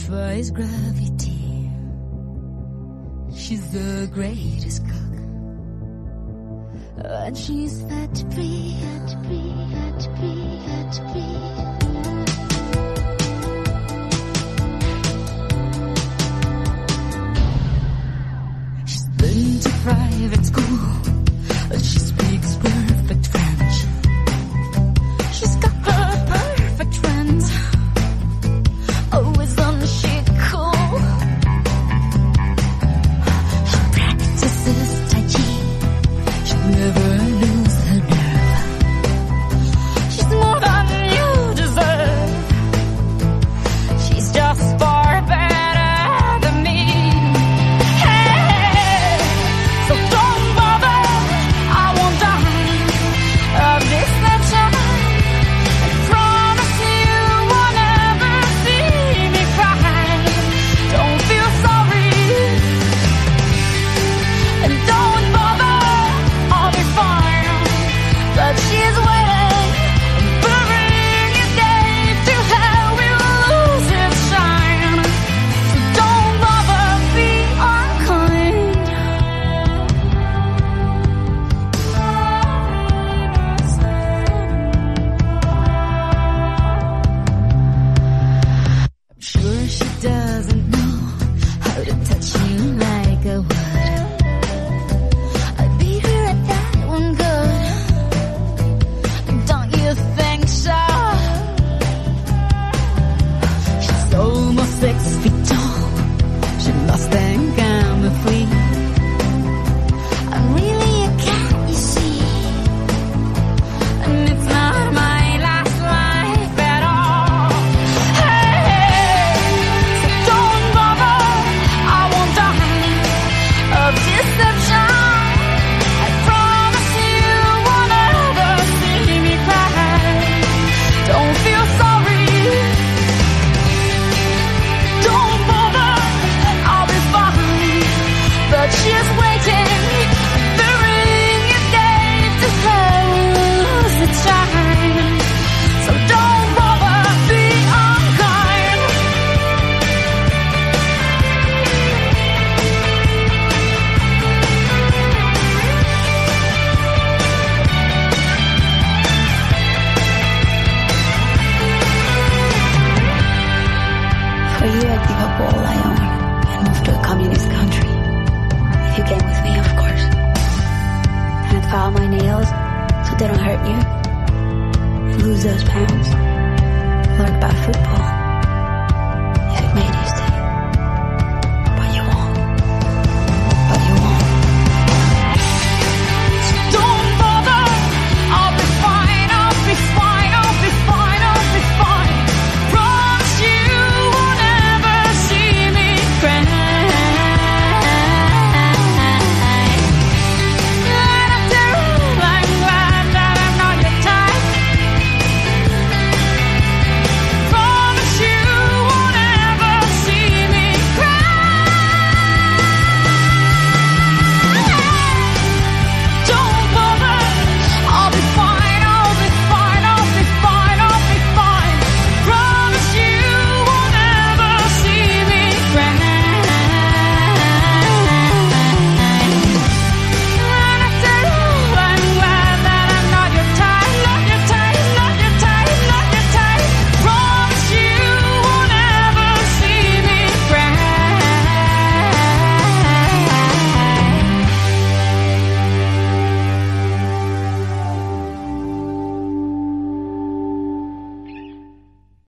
defies gravity. She's the greatest cook, and she's fat free, fat free, fat free, fat free. She's been to private school, and she speaks perfect French. She's got her perfect friends, always on the shit cool. She practices Tai Chi, she'll never lose her nerve. She's more than you deserve. She's just far better than me. Hey, so don't bother, I won't die of this nature. I promise you won't ever see me cry. Don't feel sorry, and don't bother, I'll be fine. But she's waiting, burying your day to hell, we will lose its shine. So don't bother, be unkind. I'm sure she doesn't know how to touch you like I would. I beat her at that one good. Don't you think so? She's almost 6 feet tall. She must think I'm a freak. I'm really a cat, you see, and it's not my last life at all. Hey, so don't bother, I won't die of deception. I promise you won't ever see me cry. Don't feel sorry, don't bother, I'll be fine. But she's waiting, burying your day to lose the time. So don't bother, be unkind. For you, I'd give up all I own and move to a communist country. If you came with me, of course. And I'd file my nails so they don't hurt you. Lose those pounds. Learn about football.